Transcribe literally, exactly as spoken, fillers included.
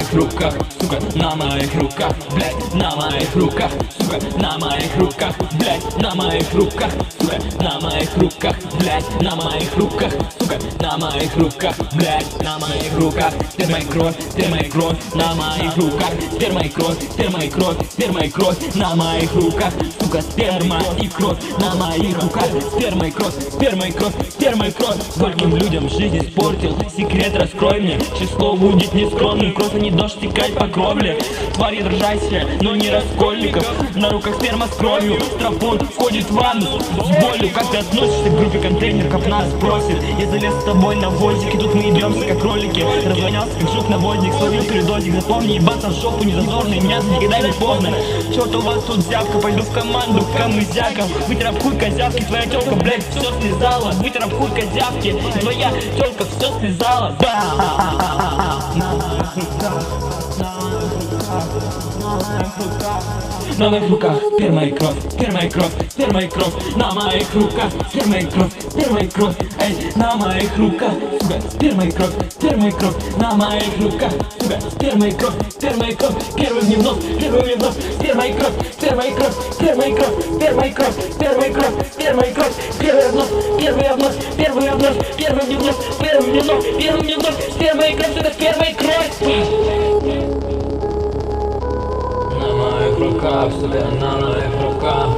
моих руках, сука, на моих руках, блядь, на моих руках, сука, на моих руках, блядь, на моих руках, сука, на моих руках, блядь, на моих руках, сука, на моих руках, блядь, на моих руках, теперь моя кровь, теперь моя кровь, на моих руках, теперь моя кровь, теперь моя кровь, теперь моя кровь, на моих руках, сука, сперма и кровь, на моих руках, сперма и кровь, сперма и кровь, сперма и кровь. Скольким людям жизнь испортил, секрет раскрой мне, число будет нескромным, кровь, а не дождь стекать по кровле. Твари дрожащие, но не раскольников, на руках сперма с кровью, стропон входит в ванну с болью. Как ты относишься к группе контейнеров, нас спросит. Я залез с тобой на возик, и тут мы идемся как кролики. Разгонялся как жук-наводник, словил передозик. Запомни, ебаться в жопу не зазорный, мясо никогда не поздно. Чё-то у вас тут взявка, пойду в команду к камызякам. Вытер об хуй козявки, твоя тёлка, блядь, всё слезала. Вытер об хуй козявки, твоя тёлка всё слезала. На моих руках, сперма и кровь, сперма и кровь, сперма и кровь. На моих руках, сперма и кровь, сперма и кровь. Эй, на моих руках, сука, сперма и кровь, сперма и кровь. На моих руках, сука, сперма и кровь, сперма и кровь. Первый мне в нос, первый мне в нос, сперма и кровь, сперма и кровь, сперма и кровь, сперма и кровь, сперма и кровь, сперма и кровь. Первый в нос, первый в нос, первый в нос, первый мне в нос, первый мне в нос, первый мне в нос, сперма и кровь, сука, сперма и кровь. На моих руках, сука, на моих руках,